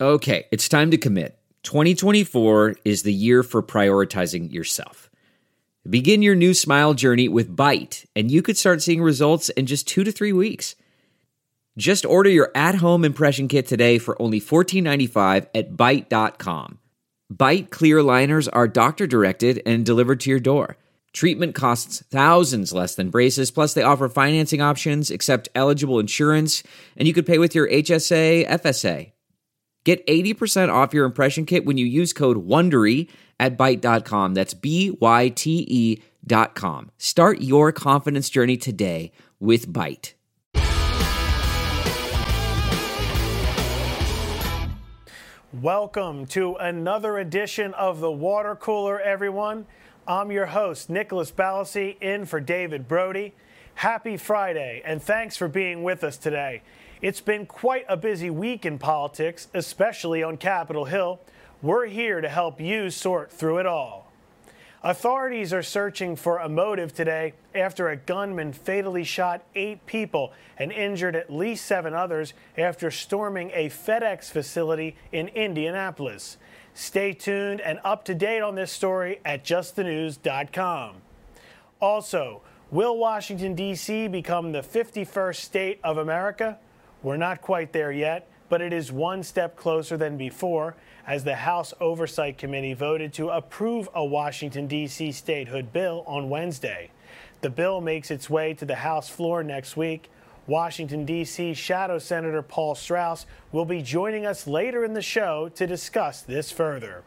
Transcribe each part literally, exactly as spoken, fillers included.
Okay, it's time to commit. twenty twenty-four is the year for prioritizing yourself. Begin your new smile journey with Byte, and you could start seeing results in just two to three weeks. Just order your at-home impression kit today for only fourteen ninety-five at byte dot com. Byte clear aligners are doctor-directed and delivered to your door. Treatment costs thousands less than braces, plus they offer financing options, accept eligible insurance, and you could pay with your H S A, F S A. Get eighty percent off your impression kit when you use code WONDERY at byte dot com. That's B Y T E dot com. Start your confidence journey today with Byte. Welcome to another edition of The Water Cooler, everyone. I'm your host, Nicholas Balassi, in for David Brody. Happy Friday, and thanks for being with us today. It's been quite a busy week in politics, especially on Capitol Hill. We're here to help you sort through it all. Authorities are searching for a motive today after a gunman fatally shot eight people and injured at least seven others after storming a FedEx facility in Indianapolis. Stay tuned and up to date on this story at just the news dot com. Also, will Washington, D C become the fifty-first state of America? We're not quite there yet, but it is one step closer than before as the House Oversight Committee voted to approve a Washington, D C statehood bill on Wednesday. The bill makes its way to the House floor next week. Washington, D C Shadow Senator Paul Strauss will be joining us later in the show to discuss this further.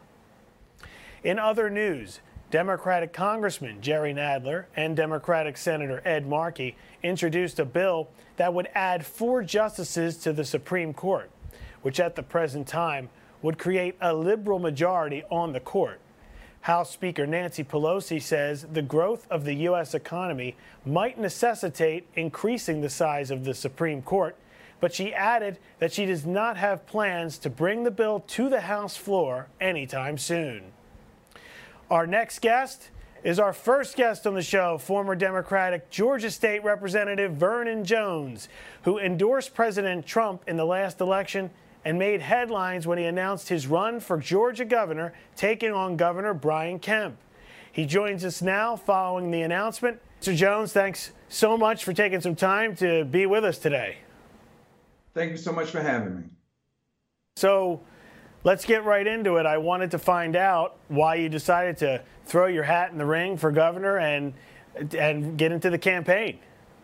In other news, Democratic Congressman Jerry Nadler and Democratic Senator Ed Markey introduced a bill that would add four justices to the Supreme Court, which at the present time would create a liberal majority on the court. House Speaker Nancy Pelosi says the growth of the U S economy might necessitate increasing the size of the Supreme Court, but she added that she does not have plans to bring the bill to the House floor anytime soon. Our next guest is our first guest on the show, former Democratic Georgia State Representative Vernon Jones, who endorsed President Trump in the last election and made headlines when he announced his run for Georgia governor, taking on Governor Brian Kemp. He joins us now following the announcement. Mister Jones, thanks so much for taking some time to be with us today. Thank you so much for having me. So let's get right into it. I wanted to find out why you decided to throw your hat in the ring for governor and and get into the campaign.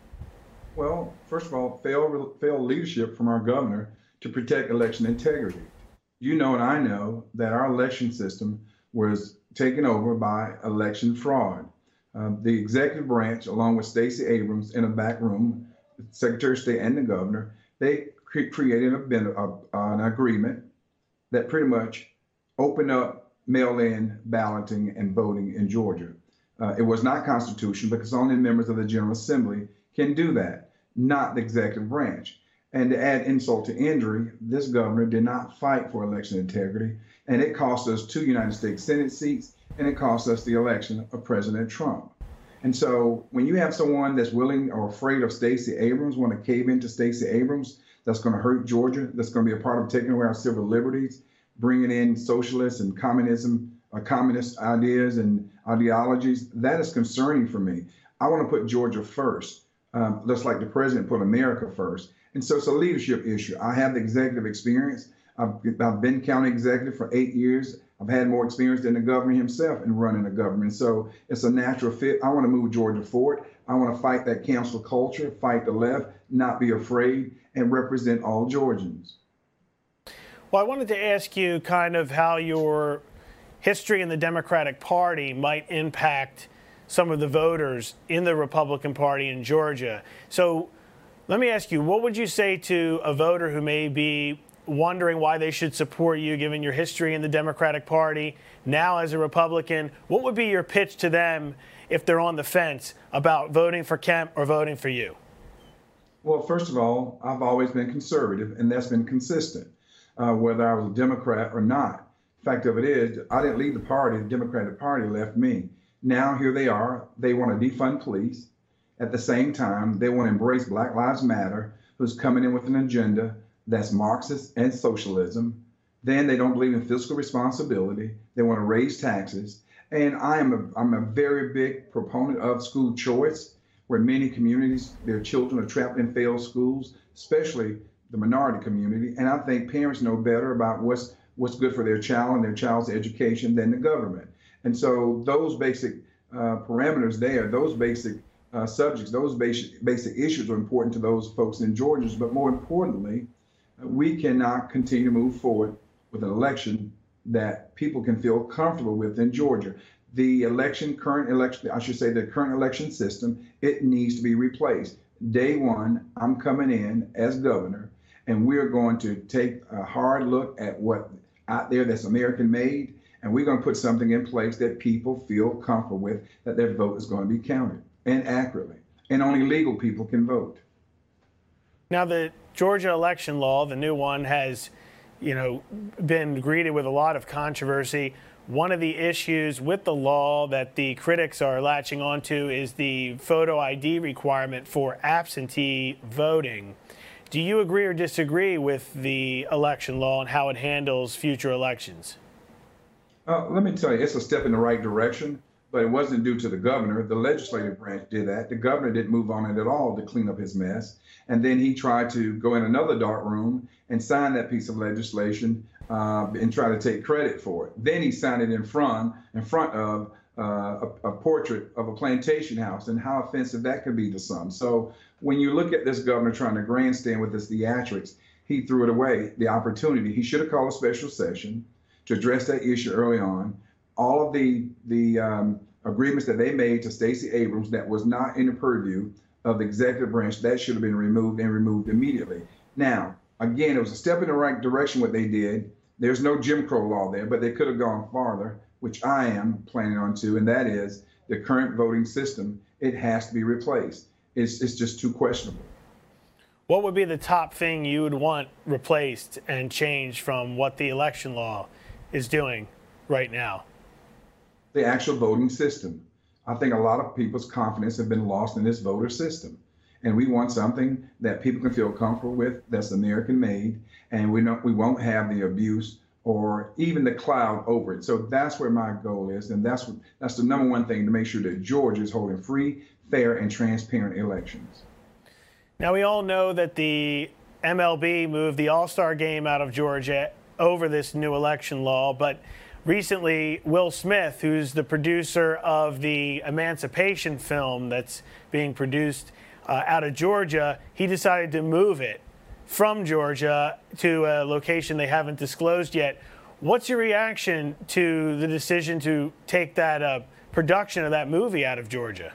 Well, first of all, failed, failed leadership from our governor to protect election integrity. You know and I know that our election system was taken over by election fraud. Uh, the executive branch, along with Stacey Abrams in a back room, the Secretary of State and the governor, they cre- created a, a, an agreement that pretty much opened up mail-in balloting and voting in Georgia. Uh, it was not constitutional because only members of the General Assembly can do that, not the executive branch. And to add insult to injury, this governor did not fight for election integrity, and it cost us two United States Senate seats, and it cost us the election of President Trump. And so when you have someone that's willing or afraid of Stacey Abrams, want to cave into Stacey Abrams, that's going to hurt Georgia, that's going to be a part of taking away our civil liberties, bringing in socialist and communism, uh, communist ideas and ideologies, that is concerning for me. I want to put Georgia first, um, just like the president put America first. And so it's a leadership issue. I have the executive experience. I've, I've been county executive for eight years. I've had more experience than the governor himself in running a government. So it's a natural fit. I want to move Georgia forward. I want to fight that council culture, fight the left, not be afraid, and represent all Georgians. Well, I wanted to ask you kind of how your history in the Democratic Party might impact some of the voters in the Republican Party in Georgia. So let me ask you, what would you say to a voter who may be wondering why they should support you given your history in the Democratic Party now as a Republican? What would be your pitch to them if they're on the fence about voting for Kemp or voting for you? Well, first of all, I've always been conservative, and that's been consistent, uh, whether I was a Democrat or not. The fact of it is, I didn't leave the party. The Democratic Party left me. Now here they are. They want to defund police. At the same time, they want to embrace Black Lives Matter, who's coming in with an agenda that's Marxist and socialism. Then they don't believe in fiscal responsibility. They want to raise taxes. And I am a, I'm a very big proponent of school choice, where many communities, their children are trapped in failed schools, especially the minority community. And I think parents know better about what's what's good for their child and their child's education than the government. And so those basic uh, parameters there, those basic uh, subjects, those basic, basic issues are important to those folks in Georgia. But more importantly, we cannot continue to move forward with an election that people can feel comfortable with in Georgia. The election, current election, I should say the current election system, it needs to be replaced. Day one, I'm coming in as governor, and we're going to take a hard look at what out there that's American made, and we're going to put something in place that people feel comfortable with, that their vote is going to be counted and accurately, and only legal people can vote. Now, the Georgia election law, the new one, has, you know, been greeted with a lot of controversy. One of the issues with the law that the critics are latching onto is the photo I D requirement for absentee voting. Do you agree or disagree with the election law and how it handles future elections? Uh, let me tell you, it's a step in the right direction, but it wasn't due to the governor. The legislative branch did that. The governor didn't move on it at all to clean up his mess. And then he tried to go in another dark room and sign that piece of legislation uh, and try to take credit for it. Then he signed it in front, in front of uh, a, a portrait of a plantation house, and how offensive that could be to some. So when you look at this governor trying to grandstand with his theatrics, he threw it away, the opportunity. He should have called a special session to address that issue early on. All of the, the um, agreements that they made to Stacey Abrams that was not in the purview of the executive branch, that should have been removed and removed immediately. Now, again, it was a step in the right direction what they did. There's no Jim Crow law there, but they could have gone farther, which I am planning on to, and that is the current voting system. It has to be replaced. It's, it's just too questionable. What would be the top thing you would want replaced and changed from what the election law is doing right now? The actual voting system. I think a lot of people's confidence have been lost in this voter system. And we want something that people can feel comfortable with, that's American made, and we don't, we won't have the abuse or even the cloud over it. So that's where my goal is, and that's what, that's the number one thing, to make sure that Georgia is holding free, fair, and transparent elections. Now, we all know that the M L B moved the All-Star game out of Georgia over this new election law, but recently, Will Smith, who's the producer of the Emancipation film that's being produced uh, out of Georgia, he decided to move it from Georgia to a location they haven't disclosed yet. What's your reaction to the decision to take that uh, production of that movie out of Georgia?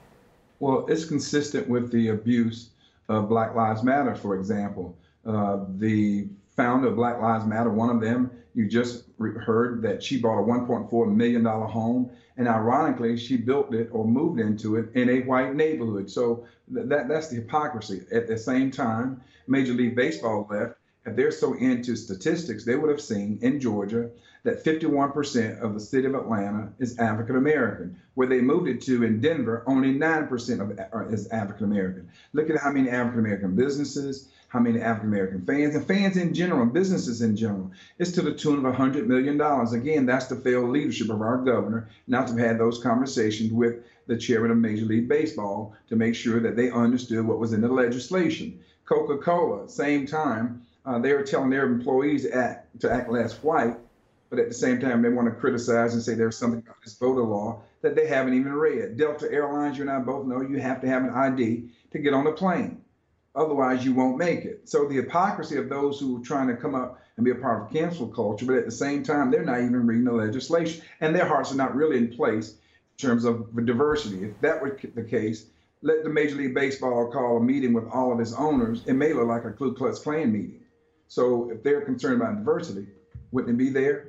Well, it's consistent with the abuse of Black Lives Matter, for example. Uh, the founder of Black Lives Matter, one of them, you just heard that she bought a one point four million dollars home, and ironically, she built it or moved into it in a white neighborhood. So th- that that's the hypocrisy. At the same time, Major League Baseball left. If they're so into statistics, they would have seen in Georgia that fifty-one percent of the city of Atlanta is African American. Where they moved it to in Denver, only nine percent of it is African American. Look at how many African American businesses, how many African American fans, and fans in general, businesses in general. It's to the tune of one hundred million dollars. Again, that's the failed leadership of our governor, not to have had those conversations with the chairman of Major League Baseball to make sure that they understood what was in the legislation. Coca-Cola, same time, uh, they were telling their employees to act, to act less white, but at the same time, they want to criticize and say there's something about this voter law that they haven't even read. Delta Airlines, you and I both know you have to have an I D to get on the plane. Otherwise, you won't make it. So the hypocrisy of those who are trying to come up and be a part of cancel culture, but at the same time, they're not even reading the legislation, and their hearts are not really in place in terms of diversity. If that were the case, let the Major League Baseball call a meeting with all of its owners. It may look like a Ku Klux Klan meeting. So if they're concerned about diversity, wouldn't it be there?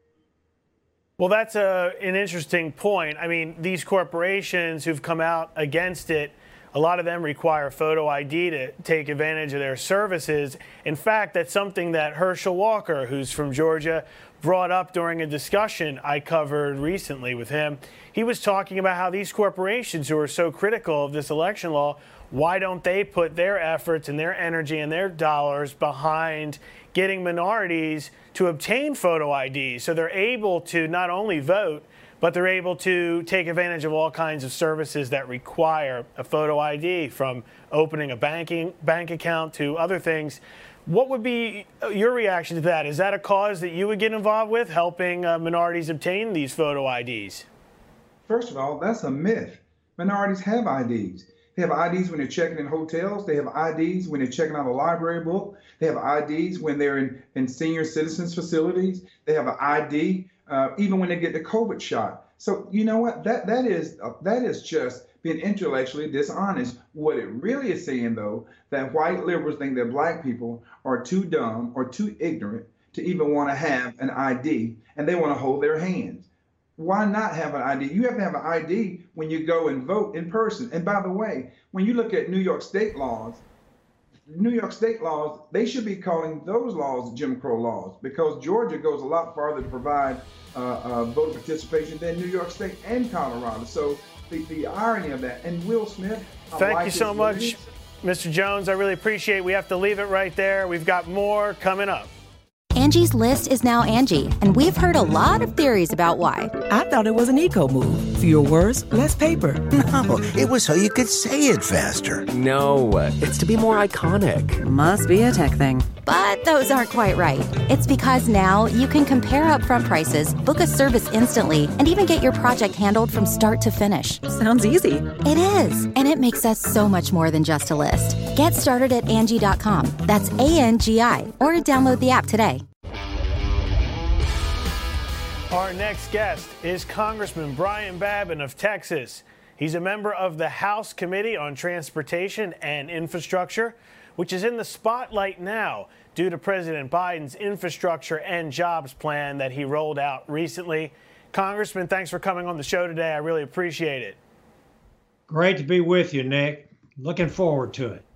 Well, that's a, an interesting point. I mean, these corporations who've come out against it, a lot of them require photo I D to take advantage of their services. In fact, that's something that Herschel Walker, who's from Georgia, brought up during a discussion I covered recently with him. He was talking about how these corporations who are so critical of this election law, why don't they put their efforts and their energy and their dollars behind getting minorities to obtain photo I Ds so they're able to not only vote, but they're able to take advantage of all kinds of services that require a photo I D, from opening a banking bank account to other things. What would be your reaction to that? Is that a cause that you would get involved with, helping uh, minorities obtain these photo I Ds? First of all, that's a myth. Minorities have I Ds. They have I Ds when they're checking in hotels. They have I Ds when they're checking out a library book. They have I Ds when they're in, in senior citizens facilities. They have an I D uh, even when they get the COVID shot. So you know what? That that is uh, that is just being intellectually dishonest. What it really is saying, though, that white liberals think that black people are too dumb or too ignorant to even want to have an I D, and they want to hold their hands. Why not have an I D? You have to have an I D when you go and vote in person. And by the way, when you look at New York State laws, New York State laws, they should be calling those laws Jim Crow laws, because Georgia goes a lot farther to provide uh, uh, voter participation than New York State and Colorado. So the, the irony of that. And Will Smith, I Thank like you so his much, movies. Mister Jones. I really appreciate it. We have to leave it right there. We've got more coming up. Angie's List is now Angie, and we've heard a lot of theories about why. I thought it was an eco move. Fewer words, less paper. No, it was so you could say it faster. No, it's to be more iconic. Must be a tech thing. But those aren't quite right. It's because now you can compare upfront prices, book a service instantly, and even get your project handled from start to finish. Sounds easy. It is, and it makes us so much more than just a list. Get started at Angie dot com. That's A N G I, or download the app today. Our next guest is Congressman Brian Babin of Texas. He's a member of the House Committee on Transportation and Infrastructure, which is in the spotlight now due to President Biden's infrastructure and jobs plan that he rolled out recently. Congressman, thanks for coming on the show today. I really appreciate it. Great to be with you, Nick. Looking forward to it.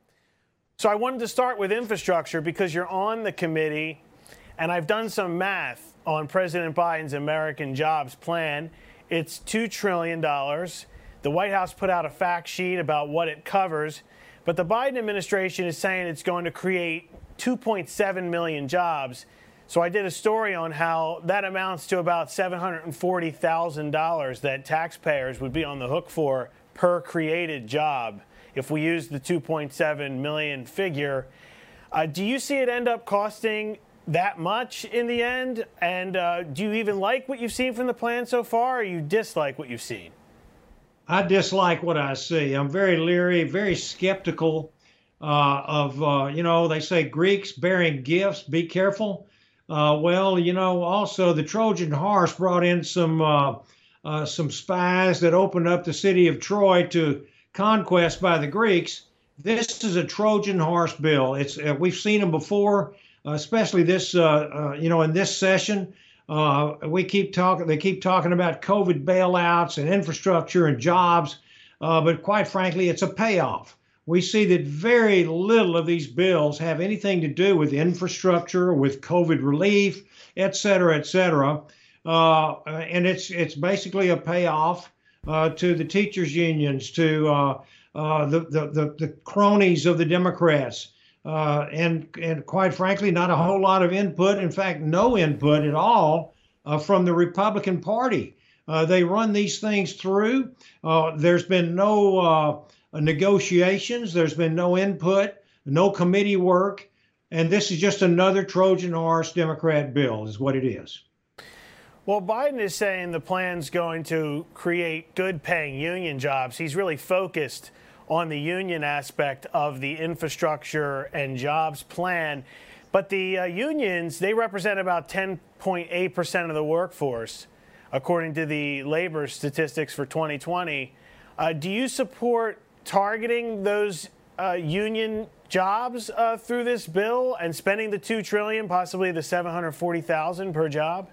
So I wanted to start with infrastructure because you're on the committee, and I've done some math on President Biden's American Jobs Plan. It's two trillion dollars. The White House put out a fact sheet about what it covers, but the Biden administration is saying it's going to create two point seven million jobs. So I did a story on how that amounts to about seven hundred forty thousand dollars that taxpayers would be on the hook for per created job if we use the two point seven million figure. Uh, do you see it end up costing that much in the end? And uh, do you even like what you've seen from the plan so far, or you dislike what you've seen? I dislike what I see. I'm very leery, very skeptical uh, of, uh, you know, they say Greeks bearing gifts, be careful. Uh, well, you know, also the Trojan horse brought in some uh, uh, some spies that opened up the city of Troy to conquest by the Greeks. This is a Trojan horse bill. It's uh, we've seen them before. Uh, especially this, uh, uh, you know, in this session, uh, we keep talking. They keep talking about COVID bailouts and infrastructure and jobs, uh, but quite frankly, it's a payoff. We see that very little of these bills have anything to do with infrastructure, with COVID relief, et cetera, et cetera. Uh, and it's it's basically a payoff uh, to the teachers' unions, to uh, uh, the, the the the cronies of the Democrats. Uh, and, and quite frankly, not a whole lot of input, in fact, no input at all uh, from the Republican Party. Uh, they run these things through. Uh, there's been no uh, negotiations. There's been no input, no committee work. And this is just another Trojan horse Democrat bill is what it is. Well, Biden is saying the plan's going to create good-paying union jobs. He's really focused on the union aspect of the infrastructure and jobs plan. But the uh, unions, they represent about ten point eight percent of the workforce, according to the labor statistics for twenty twenty. Uh, do you support targeting those uh, union jobs uh, through this bill and spending the two trillion dollars, possibly the seven hundred forty thousand dollars per job?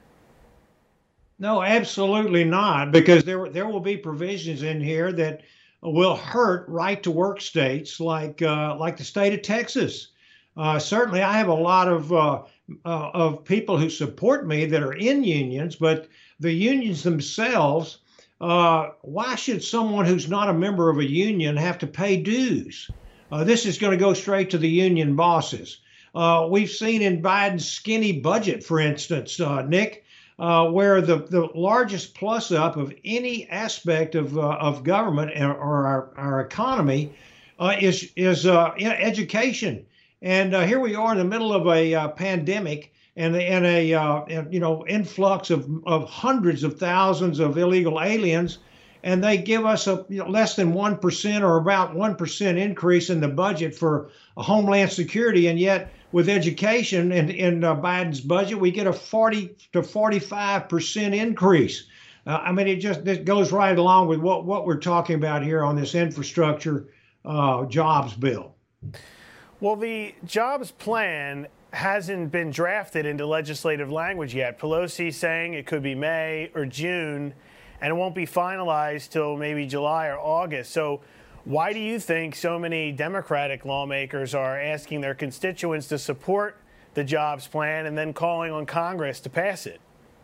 No, absolutely not, because there there will be provisions in here that will hurt right-to-work states like uh, like the state of Texas. Uh, certainly, I have a lot of uh, uh, of people who support me that are in unions, but the unions themselves, uh, why should someone who's not a member of a union have to pay dues? Uh, this is going to go straight to the union bosses. Uh, we've seen in Biden's skinny budget, for instance, uh, Nick, uh, where the, the largest plus up of any aspect of uh, of government or our, our economy uh, is is uh, education. And uh, here we are in the middle of a uh, pandemic and, and a uh, and, you know influx of, of hundreds of thousands of illegal aliens, and they give us a you know, less than one percent or about one percent increase in the budget for Homeland Security, and yet with education in, in uh, Biden's budget, we get a forty to forty-five percent increase. Uh, I mean, it just it goes right along with what, what we're talking about here on this infrastructure uh, jobs bill. Well, the jobs plan hasn't been drafted into legislative language yet. Pelosi saying it could be May or June, and it won't be finalized till maybe July or August. So why do you think so many Democratic lawmakers are asking their constituents to support the jobs plan and then calling on Congress to pass it?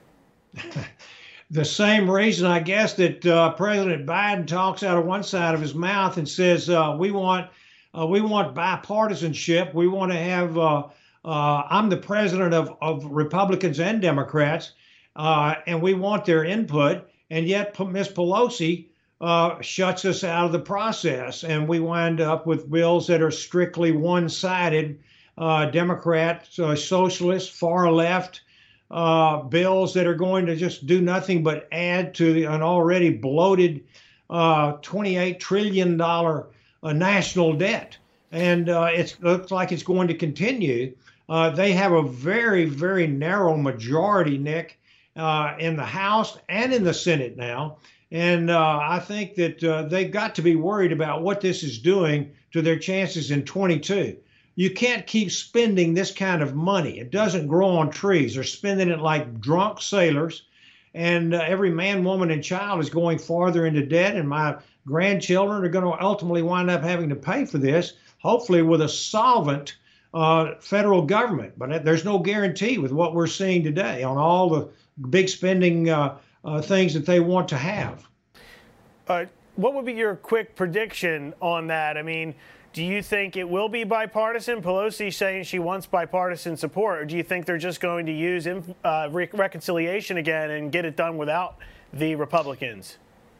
The same reason, I guess, that uh, President Biden talks out of one side of his mouth and says uh, we want uh, we want bipartisanship. We want to have. Uh, uh, I'm the president of of Republicans and Democrats, uh, and we want their input. And yet, Miz Pelosi uh, shuts us out of the process, and we wind up with bills that are strictly one-sided, uh, Democrats, uh, socialists, far left. Uh, bills that are going to just do nothing but add to an already bloated uh, twenty-eight trillion dollars uh, national debt. And uh, it looks like it's going to continue. Uh, they have a very, very narrow majority, Nick, uh, in the House and in the Senate now. And uh, I think that uh, they've got to be worried about what this is doing to their chances in twenty-two. You can't keep spending this kind of money. It doesn't grow on trees. They're spending it like drunk sailors. And uh, every man, woman, and child is going farther into debt. And my grandchildren are going to ultimately wind up having to pay for this, hopefully with a solvent uh, federal government. But there's no guarantee with what we're seeing today on all the big spending uh, uh, things that they want to have. Uh, what would be your quick prediction on that? I mean, do you think it will be bipartisan? Pelosi saying she wants bipartisan support, or do you think they're just going to use uh, re- reconciliation again and get it done without the Republicans?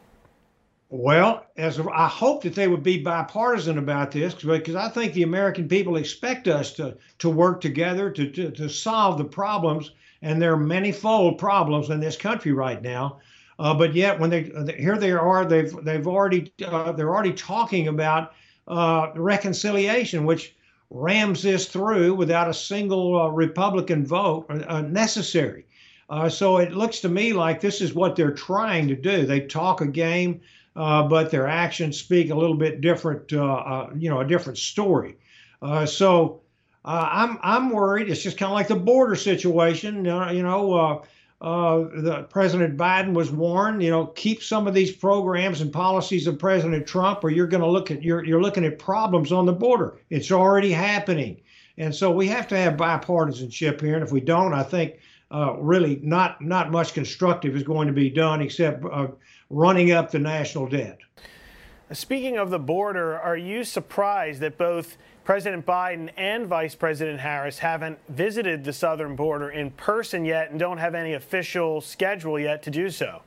Well, as I hope that they would be bipartisan about this, because I think the American people expect us to to work together to to, to solve the problems, and there are manyfold problems in this country right now. Uh, but yet, when they here they are, they've they've already uh, they're already talking about Uh, reconciliation, which rams this through without a single uh, Republican vote uh, necessary. Uh, so it looks to me like this is what they're trying to do. They talk a game, uh, but their actions speak a little bit different, uh, uh, you know, a different story. Uh, so uh, I'm I'm worried. It's just kind of like the border situation. Uh, you know, uh, uh, the President Biden was warned, you know, keep some of these programs and policies of President Trump, or you're going to look at you're you're looking at problems on the border. It's already happening, and so we have to have bipartisanship here. And if we don't, I think uh, really not not much constructive is going to be done except uh, running up the national debt. Speaking of the border, are you surprised that both President Biden and Vice President Harris haven't visited the southern border in person yet and don't have any official schedule yet to do so?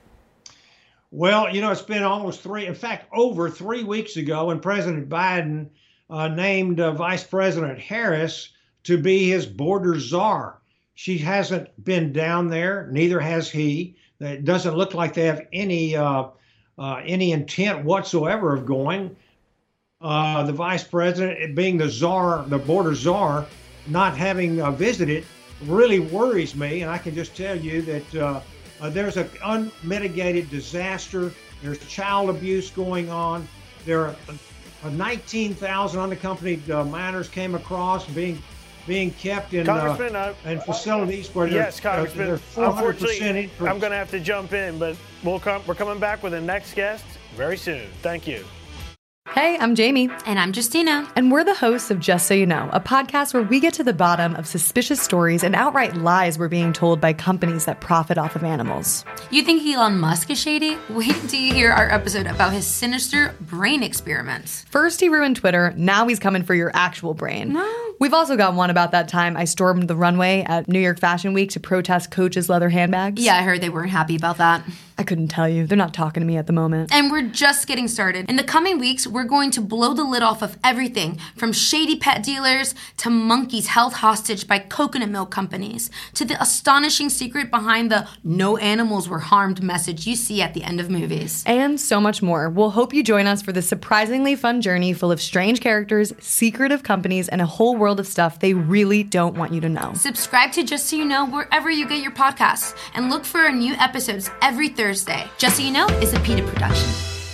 Well, you know, it's been almost three, in fact, over three weeks ago when President Biden uh, named uh, Vice President Harris to be his border czar. She hasn't been down there, neither has he. It doesn't look like they have any uh, uh, any intent whatsoever of going. Uh, the vice president, being the czar, the border czar, not having uh, visited, really worries me. And I can just tell you that uh, uh, there's an unmitigated disaster. There's child abuse going on. There are uh, nineteen thousand unaccompanied uh, minors came across being being kept in Congressman, uh, uh, in facilities where yes, Congressman. Uh, four hundred percent Unfortunately, I'm going to have to jump in, but we'll come. We're coming back with the next guest very soon. Thank you. Hey, I'm Jamie. And I'm Justina. And we're the hosts of Just So You Know, a podcast where we get to the bottom of suspicious stories and outright lies we're being told by companies that profit off of animals. You think Elon Musk is shady? Wait till you hear our episode about his sinister brain experiments. First he ruined Twitter, now he's coming for your actual brain. No. We've also got one about that time I stormed the runway at New York Fashion Week to protest Coach's leather handbags. Yeah, I heard they weren't happy about that. I couldn't tell you. They're not talking to me at the moment. And we're just getting started. In the coming weeks, we're going to blow the lid off of everything from shady pet dealers to monkeys held hostage by coconut milk companies to the astonishing secret behind the no animals were harmed message you see at the end of movies. And so much more. We'll hope you join us for this surprisingly fun journey full of strange characters, secretive companies, and a whole world of stuff they really don't want you to know. Subscribe to Just So You Know wherever you get your podcasts and look for our new episodes every Thursday. Thursday. Just So You Know is a PETA production.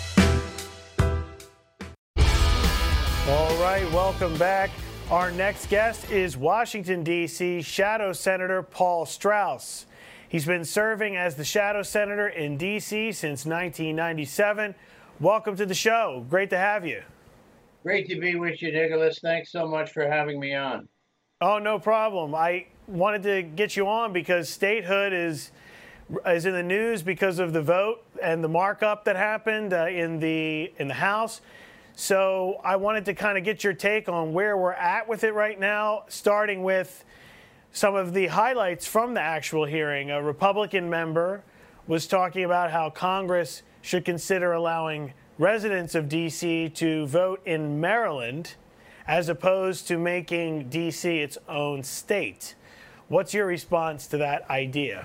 All right, welcome back. Our next guest is Washington, D C Shadow Senator Paul Strauss. He's been serving as the Shadow Senator in D C since nineteen ninety-seven. Welcome to the show. Great to have you. Great to be with you, Nicholas. Thanks so much for having me on. Oh, no problem. I wanted to get you on because statehood is is in the news because of the vote and the markup that happened uh, in the in the House. So I wanted to kind of get your take on where we're at with it right now, starting with some of the highlights from the actual hearing. A Republican member was talking about how Congress should consider allowing residents of D C to vote in Maryland as opposed to making D C its own state. What's your response to that idea?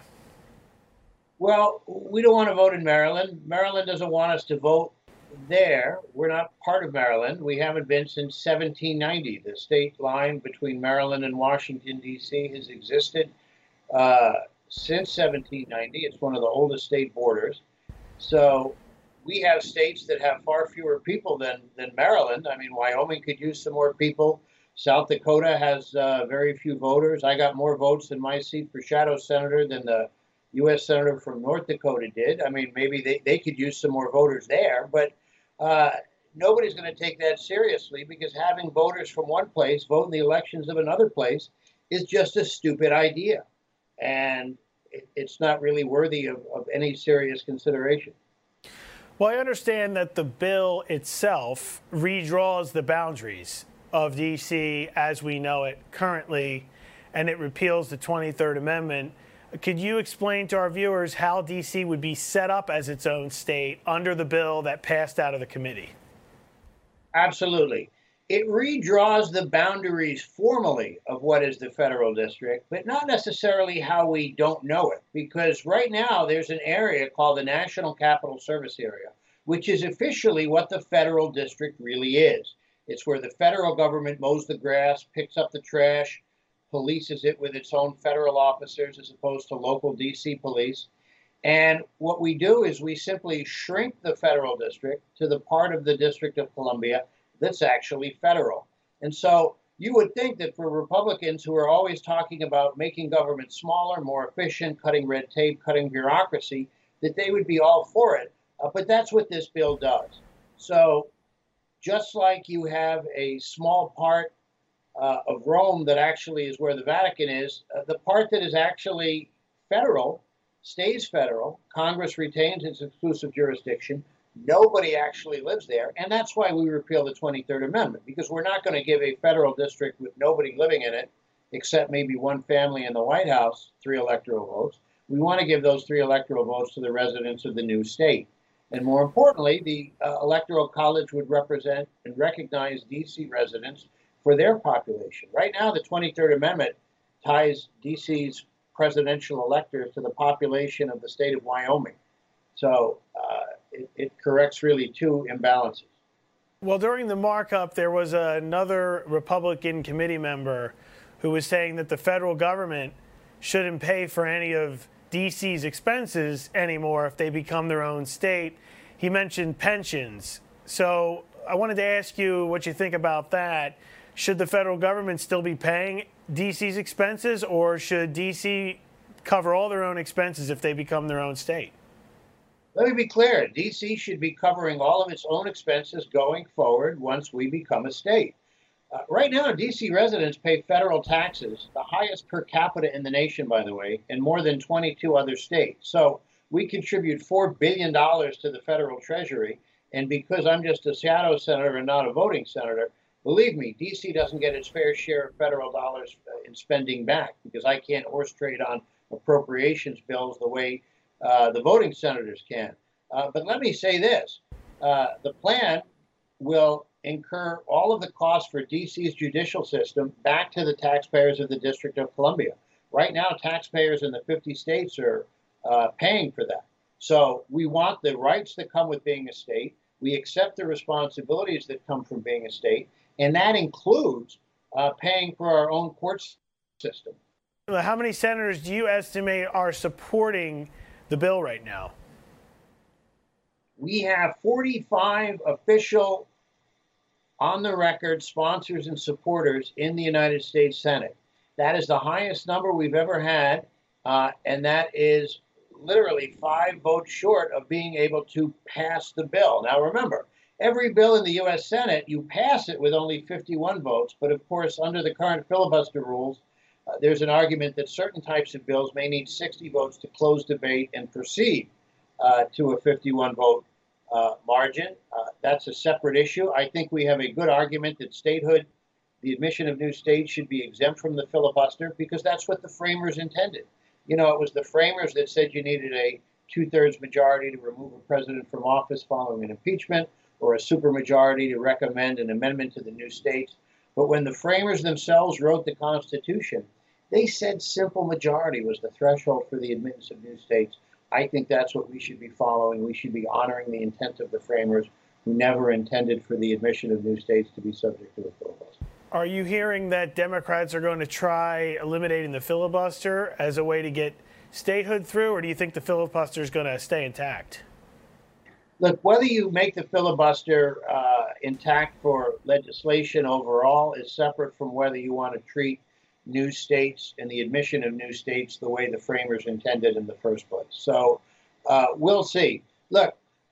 Well, we don't want to vote in Maryland. Maryland doesn't want us to vote there. We're not part of Maryland. We haven't been since seventeen ninety. The state line between Maryland and Washington, D C has existed uh, since seventeen ninety. It's one of the oldest state borders. So we have states that have far fewer people than, than Maryland. I mean, Wyoming could use some more people. South Dakota has uh, very few voters. I got more votes in my seat for Shadow Senator than the U S Senator from North Dakota did. I mean, maybe they, they could use some more voters there, but uh, nobody's going to take that seriously because having voters from one place vote in the elections of another place is just a stupid idea. And it, it's not really worthy of, of any serious consideration. Well, I understand that the bill itself redraws the boundaries of D C as we know it currently, and it repeals the twenty-third Amendment. Could you explain to our viewers how D C would be set up as its own state under the bill that passed out of the committee? Absolutely. It redraws the boundaries formally of what is the federal district, but not necessarily how we don't know it. Because right now there's an area called the National Capital Service Area, which is officially what the federal district really is. It's where the federal government mows the grass, picks up the trash, polices it with its own federal officers as opposed to local D C police. And what we do is we simply shrink the federal district to the part of the District of Columbia that's actually federal. And so you would think that for Republicans who are always talking about making government smaller, more efficient, cutting red tape, cutting bureaucracy, that they would be all for it. Uh, but that's what this bill does. So just like you have a small part uh, of Rome that actually is where the Vatican is, uh, the part that is actually federal stays federal. Congress retains its exclusive jurisdiction. Nobody actually lives there. And that's why we repeal the twenty-third Amendment, because we're not going to give a federal district with nobody living in it, except maybe one family in the White House, three electoral votes. We want to give those three electoral votes to the residents of the new state. And more importantly, the uh, Electoral College would represent and recognize D C residents for their population. Right now, the twenty-third Amendment ties D C's presidential electors to the population of the state of Wyoming. So uh, it, it corrects really two imbalances. Well, during the markup, there was another Republican committee member who was saying that the federal government shouldn't pay for any of D C's expenses anymore if they become their own state. He mentioned pensions. So I wanted to ask you what you think about that. Should the federal government still be paying D C's expenses, or should D C cover all their own expenses if they become their own state? Let me be clear. D C should be covering all of its own expenses going forward once we become a state. Uh, right now, D C residents pay federal taxes, the highest per capita in the nation, by the way, in more than twenty-two other states. So we contribute four billion dollars to the federal treasury. And because I'm just a shadow senator and not a voting senator, believe me, D C doesn't get its fair share of federal dollars in spending back because I can't horse trade on appropriations bills the way uh, the voting senators can. Uh, but let me say this. Uh, the plan will incur all of the costs for D C's judicial system back to the taxpayers of the District of Columbia. Right now, taxpayers in the fifty states are uh, paying for that. So we want the rights that come with being a state. We accept the responsibilities that come from being a state, and that includes uh, paying for our own court system. How many senators do you estimate are supporting the bill right now? We have forty-five official, on-the-record sponsors and supporters in the United States Senate. That is the highest number we've ever had, uh, and that is literally five votes short of being able to pass the bill. Now, remember, every bill in the U S Senate, you pass it with only fifty-one votes, but of course, under the current filibuster rules, uh, there's an argument that certain types of bills may need sixty votes to close debate and proceed uh, to a fifty-one vote uh, margin. Uh, that's a separate issue. I think we have a good argument that statehood, the admission of new states, should be exempt from the filibuster because that's what the framers intended. You know, it was the framers that said you needed a two-thirds majority to remove a president from office following an impeachment, or a supermajority to recommend an amendment to the new states. But when the framers themselves wrote the Constitution, they said simple majority was the threshold for the admittance of new states. I think that's what we should be following. We should be honoring the intent of the framers who never intended for the admission of new states to be subject to a filibuster. Are you hearing that Democrats are going to try eliminating the filibuster as a way to get statehood through, or do you think the filibuster is going to stay intact? Look, whether you make the filibuster uh, intact for legislation overall is separate from whether you want to treat new states and the admission of new states the way the framers intended in the first place. So uh, we'll see. Look,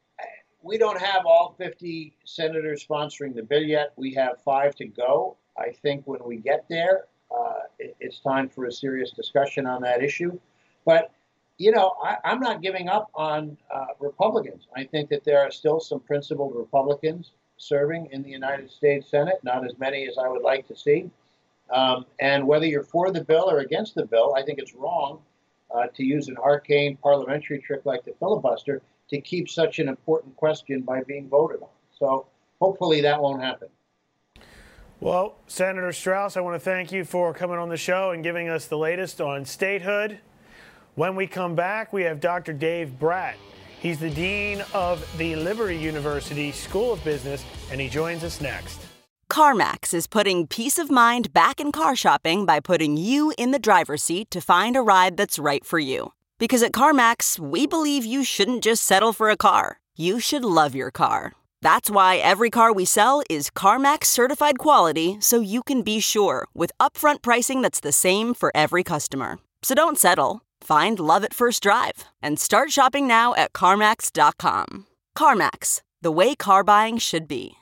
we don't have all fifty senators sponsoring the bill yet. We have five to go. I think when we get there, uh, it, it's time for a serious discussion on that issue. But, you know, I, I'm not giving up on uh, Republicans. I think that there are still some principled Republicans serving in the United States Senate, not as many as I would like to see. Um, and whether you're for the bill or against the bill, I think it's wrong uh, to use an arcane parliamentary trick like the filibuster to keep such an important question by being voted on. So hopefully that won't happen. Well, Senator Strauss, I want to thank you for coming on the show and giving us the latest on statehood. When we come back, we have Doctor Dave Bratt. He's the Dean of the Liberty University School of Business, and he joins us next. CarMax is putting peace of mind back in car shopping by putting you in the driver's seat to find a ride that's right for you. Because at CarMax, we believe you shouldn't just settle for a car. You should love your car. That's why every car we sell is CarMax certified quality, so you can be sure with upfront pricing that's the same for every customer. So don't settle. Find love at first drive and start shopping now at CarMax dot com. CarMax, the way car buying should be.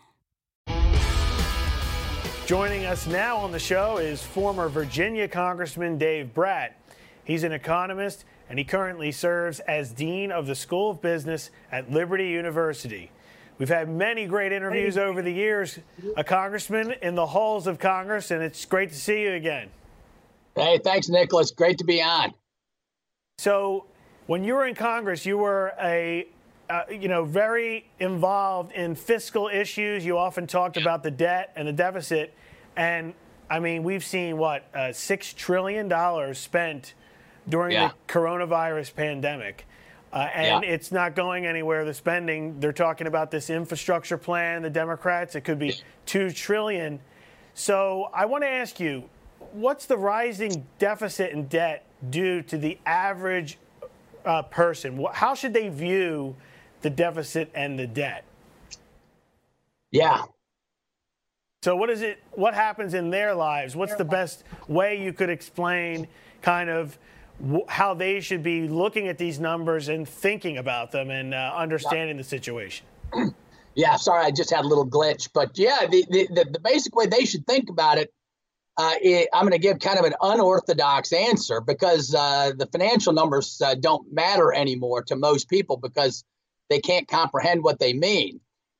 Joining us now on the show is former Virginia Congressman Dave Bratt. He's an economist, and he currently serves as Dean of the School of Business at Liberty University. We've had many great interviews over the years, a congressman in the halls of Congress, and it's great to see you again. Hey, thanks, Nicholas. Great to be on. So when you were in Congress, you were a, uh, you know, very involved in fiscal issues. You often talked about the debt and the deficit. And, I mean, we've seen, what, uh, six trillion dollars spent during yeah. the coronavirus pandemic. Uh, and yeah. it's not going anywhere, the spending. They're talking about this infrastructure plan, the Democrats. It could be two trillion dollars. So I want to ask you, what's the rising deficit and debt do to the average uh, person? How should they view the deficit and the debt? Yeah. So what is it? What happens in their lives? What's the best way you could explain kind of how they should be looking at these numbers and thinking about them and uh, understanding the situation? Yeah, sorry, I just had a little glitch. But yeah, the, the, the basic way they should think about it, uh, it I'm going to give kind of an unorthodox answer because uh, the financial numbers uh, don't matter anymore to most people because they can't comprehend what they mean.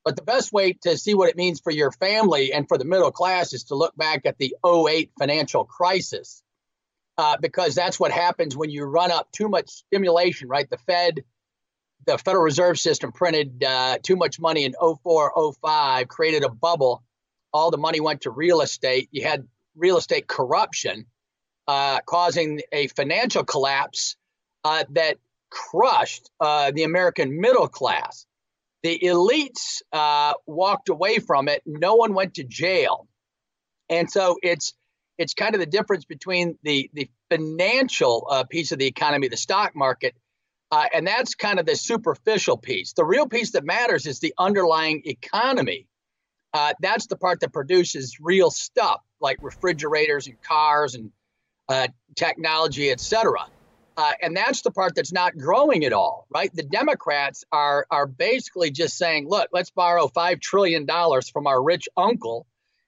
But the best way to see what it means for your family and for the middle class is to look back at the oh eight financial crisis, uh, because that's what happens when you run up too much stimulation, right? The Fed, the Federal Reserve System printed uh, too much money in oh four, oh five, created a bubble. All the money went to real estate. You had real estate corruption, uh, causing a financial collapse uh, that crushed uh, the American middle class. The elites uh, walked away from it. No one went to jail. And so it's it's kind of the difference between the, the financial uh, piece of the economy, the stock market, uh, and that's kind of the superficial piece. The real piece that matters is the underlying economy. Uh, that's the part that produces real stuff like refrigerators and cars and uh, technology, et cetera. Uh, and that's the part that's not growing at all, right? The Democrats are are basically just saying, look, let's borrow five trillion dollars from our rich uncle.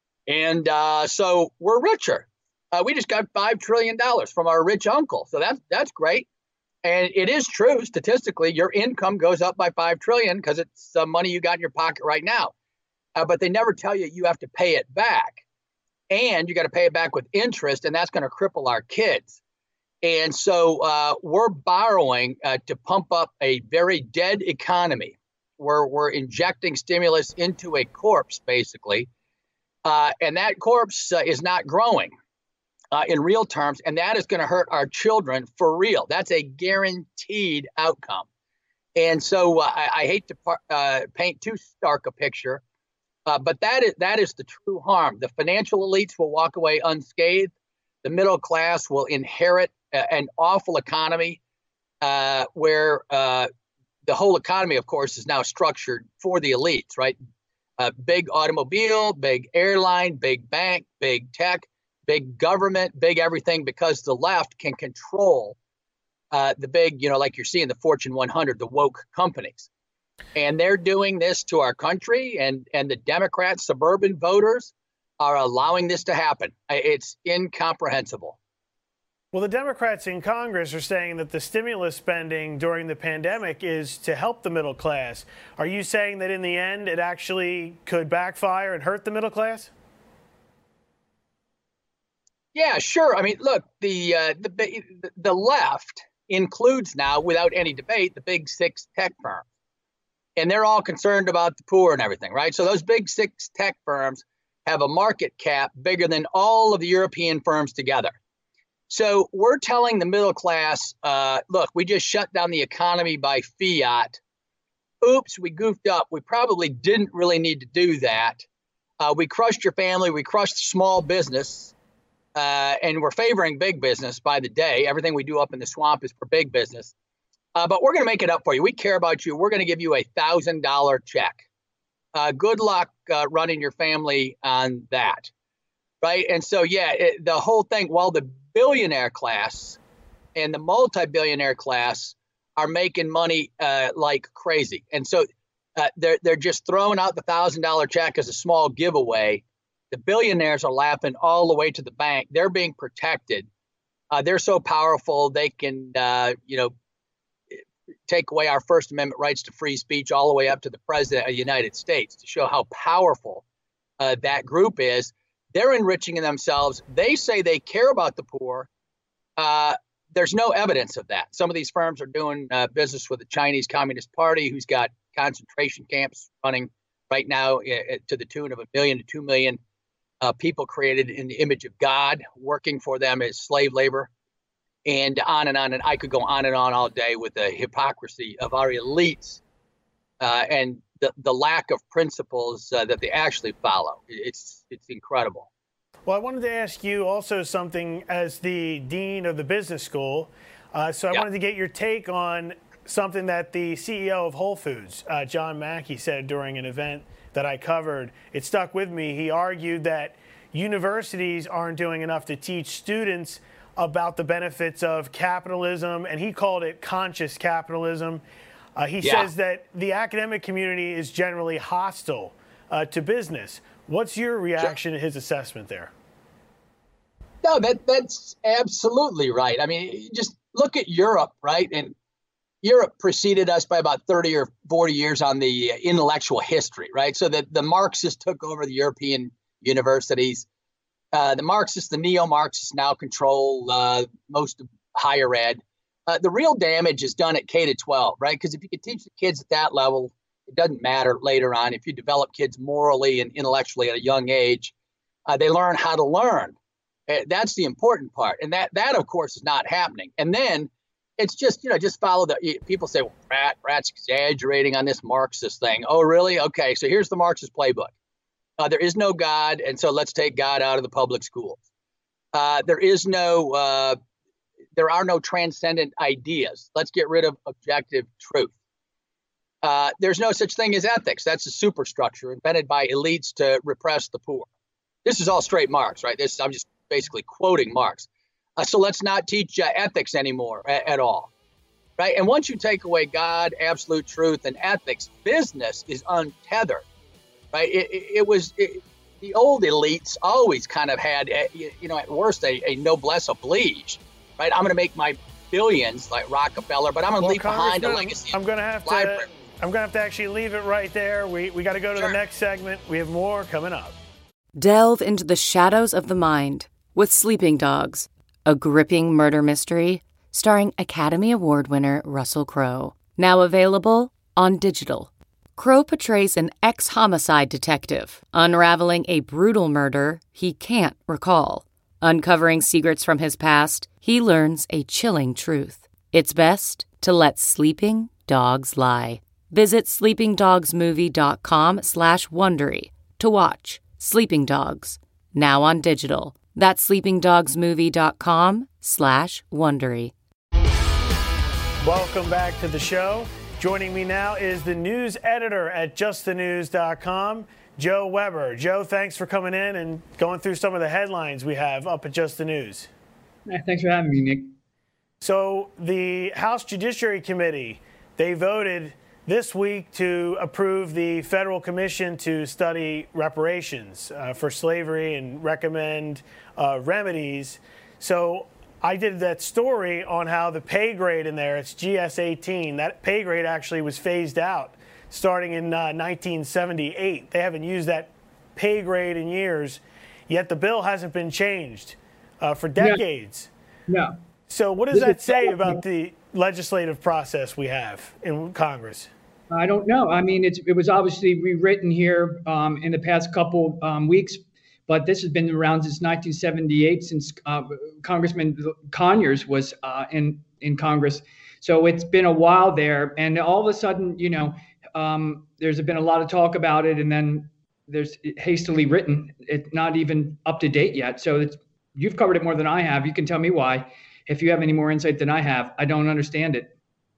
And uh, so we're richer. Uh, we just got five trillion dollars from our rich uncle. So that's, that's great. And it is true, statistically, your income goes up by five trillion dollars because it's the money you got in your pocket right now. Uh, but they never tell you you have to pay it back. And you got to pay it back with interest, and that's going to cripple our kids. And so uh, we're borrowing uh, to pump up a very dead economy. We're, we're injecting stimulus into a corpse, basically. Uh, and that corpse uh, is not growing uh, in real terms. And that is going to hurt our children for real. That's a guaranteed outcome. And so uh, I, I hate to uh, paint too stark a picture, uh, but that is, that is the true harm. The financial elites will walk away unscathed. The middle class will inherit an awful economy uh, where uh, the whole economy, of course, is now structured for the elites, right? Uh, big automobile, big airline, big bank, big tech, big government, big everything, because the left can control uh, the big, you know, like you're seeing the Fortune one hundred, the woke companies. And they're doing this to our country, and, and the Democrat suburban voters are allowing this to happen. It's incomprehensible. Well, the Democrats in Congress are saying that the stimulus spending during the pandemic is to help the middle class. Are you saying that in the end it actually could backfire and hurt the middle class? Yeah, sure. I mean, look, the uh, the the left includes now, without any debate, the big six tech firms. And they're all concerned about the poor and everything, right? So those big six tech firms have a market cap bigger than all of the European firms together. So we're telling the middle class, uh, look, we just shut down the economy by fiat. Oops, we goofed up. We probably didn't really need to do that. Uh, we crushed your family. We crushed small business. Uh, and we're favoring big business by the day. Everything we do up in the swamp is for big business. Uh, but we're going to make it up for you. We care about you. We're going to give you a one thousand dollars check. Uh, good luck uh, running your family on that. Right. And so, yeah, it, the whole thing, while the billionaire class and the multi-billionaire class are making money uh, like crazy. And so uh, they're, they're just throwing out the one thousand dollars check as a small giveaway. The billionaires are laughing all the way to the bank. They're being protected. Uh, they're so powerful, they can, uh, you know, take away our First Amendment rights to free speech all the way up to the president of the United States to show how powerful uh, that group is. They're enriching themselves. They say they care about the poor. Uh, there's no evidence of that. Some of these firms are doing uh, business with the Chinese Communist Party, who's got concentration camps running right now uh, to the tune of a million to two million uh, people created in the image of God, working for them as slave labor, and on and on. And I could go on and on all day with the hypocrisy of our elites uh, and the, the lack of principles uh, that they actually follow. It's it's incredible. Well, I wanted to ask you also something as the dean of the business school. Uh, so I yeah. wanted to get your take on something that the C E O of Whole Foods, uh, John Mackey, said during an event that I covered. It stuck with me. He argued that universities aren't doing enough to teach students about the benefits of capitalism, and he called it conscious capitalism. Uh, he yeah. says that the academic community is generally hostile uh, to business. What's your reaction sure. to his assessment there? No, that that's absolutely right. I mean, just look at Europe, right? And, Europe preceded us by about thirty or forty years on the intellectual history, right? So that the Marxists took over the European universities. Uh, the Marxists, the neo-Marxists now control uh, most of higher ed. Uh, the real damage is done at K to twelve, right? Because if you can teach the kids at that level, it doesn't matter later on. If you develop kids morally and intellectually at a young age, uh, they learn how to learn. Uh, that's the important part. And that, that, of course, is not happening. And then it's just, you know, just follow the, people say, well, Pratt, Pratt's exaggerating on this Marxist thing. Oh, really? Okay, so here's the Marxist playbook. Uh, there is no God, and so let's take God out of the public schools. Uh, there is no, uh, there are no transcendent ideas. Let's get rid of objective truth. Uh, there's no such thing as ethics. That's a superstructure invented by elites to repress the poor. This is all straight Marx, right? This I'm just basically quoting Marx. Uh, so let's not teach uh, ethics anymore a- at all, right? And once you take away God, absolute truth, and ethics, business is untethered, right? It, it, it was it, the old elites always kind of had, a, you know, at worst, a, a noblesse oblige, right? I'm going to make my billions like Rockefeller, but I'm going to well, leave behind a legacy. I'm going to have to. I'm going to have to actually leave it right there. We we got to go to sure. the next segment. We have more coming up. Delve into the shadows of the mind with Sleeping Dogs, a gripping murder mystery starring Academy Award winner Russell Crowe. Now available on digital. Crowe portrays an ex-homicide detective, unraveling a brutal murder he can't recall. Uncovering secrets from his past, he learns a chilling truth. It's best to let sleeping dogs lie. Visit sleepingdogsmovie.com slash Wondery to watch Sleeping Dogs, now on digital. That's sleepingdogsmovie.com slash Wondery. Welcome back to the show. Joining me now is the news editor at just the news dot com, Joe Weber. Joe, thanks for coming in and going through some of the headlines we have up at Just the News. Thanks for having me, Nick. So the House Judiciary Committee, they voted this week to approve the federal commission to study reparations uh, for slavery and recommend uh, remedies. So I did that story on how the pay grade in there, it's G S eighteen, that pay grade actually was phased out starting in uh, nineteen seventy-eight. They haven't used that pay grade in years, yet the bill hasn't been changed uh, for decades. No. no. So what does that say about the legislative process we have in Congress? I don't know. I mean, it's, it was obviously rewritten here um, in the past couple um, weeks, but this has been around since nineteen seventy-eight, since uh, Congressman Conyers was uh, in, in Congress. So it's been a while there. And all of a sudden, you know, um, there's been a lot of talk about it, and then there's hastily written. It's not even up to date yet. So it's, you've covered it more than I have. You can tell me why. If you have any more insight than I have, I don't understand it.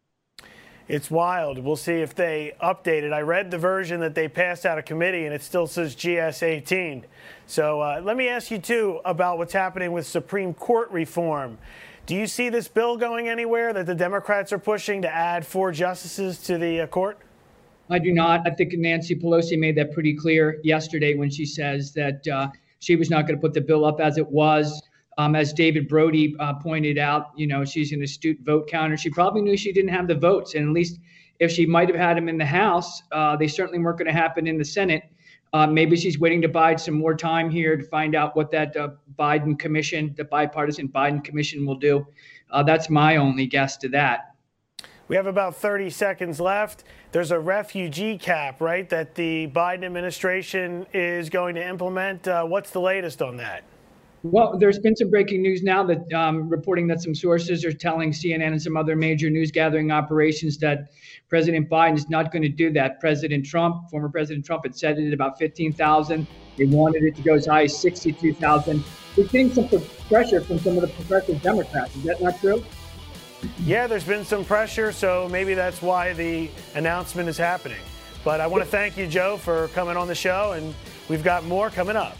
It's wild. We'll see if they update it. I read the version that they passed out of committee, and it still says G S eighteen. So uh, let me ask you, too, about what's happening with Supreme Court reform. Do you see this bill going anywhere that the Democrats are pushing to add four justices to the uh, court? I do not. I think Nancy Pelosi made that pretty clear yesterday when she says that uh, she was not going to put the bill up as it was. Um, as David Brody uh, pointed out, you know, she's an astute vote counter. She probably knew she didn't have the votes. And at least if she might have had them in the House, uh, they certainly weren't going to happen in the Senate. Uh, maybe she's waiting to bide some more time here to find out what that uh, Biden commission, the bipartisan Biden commission will do. Uh, that's my only guess to that. We have about thirty seconds left. There's a refugee cap, right, that the Biden administration is going to implement. Uh, what's the latest on that? Well, there's been some breaking news now that um, reporting that some sources are telling C N N and some other major news gathering operations that President Biden is not going to do that. President Trump, former President Trump, had said it at about fifteen thousand. They wanted it to go as high as sixty-two thousand. We're getting some pressure from some of the progressive Democrats. Is that not true? Yeah, there's been some pressure, so maybe that's why the announcement is happening. But I want to thank you, Joe, for coming on the show, and we've got more coming up.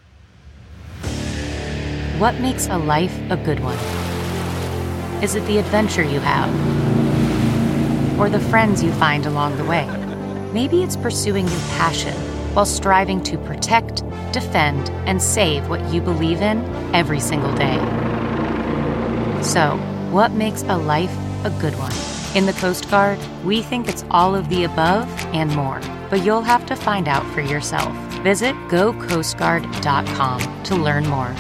What makes a life a good one? Is it the adventure you have? Or the friends you find along the way? Maybe it's pursuing your passion while striving to protect, defend, and save what you believe in every single day. So, what makes a life a good one? In the Coast Guard, we think it's all of the above and more, but you'll have to find out for yourself. Visit go coast guard dot com to learn more.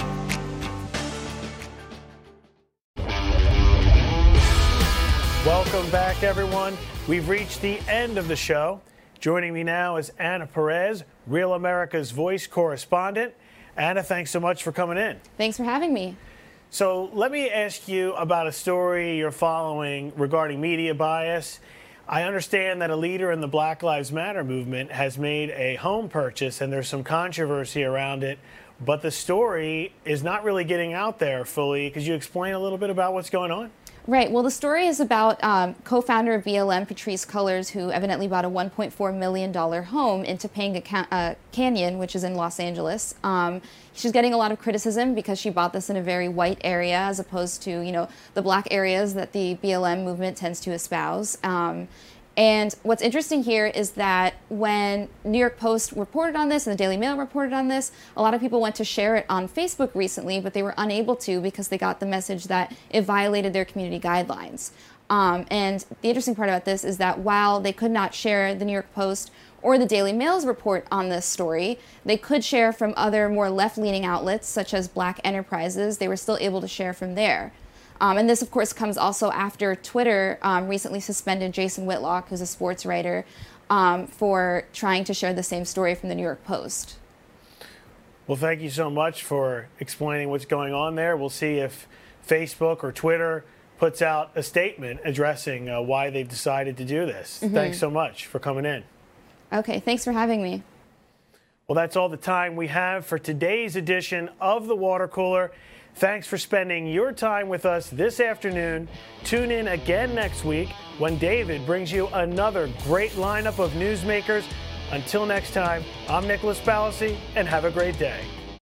Welcome back, everyone. We've reached the end of the show. Joining me now is Anna Perez, Real America's Voice correspondent. Anna, thanks so much for coming in. Thanks for having me. So let me ask you about a story you're following regarding media bias. I understand that a leader in the Black Lives Matter movement has made a home purchase, and there's some controversy around it, but the story is not really getting out there fully. Could you explain a little bit about what's going on? Right. Well, the story is about um, co-founder of B L M, Patrisse Cullors, who evidently bought a one point four million dollars home in Topanga Ca- uh, Canyon, which is in Los Angeles. Um, she's getting a lot of criticism because she bought this in a very white area as opposed to, you know, the black areas that the B L M movement tends to espouse. Um, And what's interesting here is that when New York Post reported on this and the Daily Mail reported on this, a lot of people went to share it on Facebook recently, but they were unable to because they got the message that it violated their community guidelines. Um, and the interesting part about this is that while they could not share the New York Post or the Daily Mail's report on this story, they could share from other more left-leaning outlets such as Black Enterprises. They were still able to share from there. Um, and this, of course, comes also after Twitter um, recently suspended Jason Whitlock, who's a sports writer, um, for trying to share the same story from the New York Post. Well, thank you so much for explaining what's going on there. We'll see if Facebook or Twitter puts out a statement addressing uh, why they've decided to do this. Mm-hmm. Thanks so much for coming in. Okay, thanks for having me. Well, that's all the time we have for today's edition of The Water Cooler. Thanks for spending your time with us this afternoon. Tune in again next week when David brings you another great lineup of newsmakers. Until next time, I'm Nicholas Balassi, and have a great day.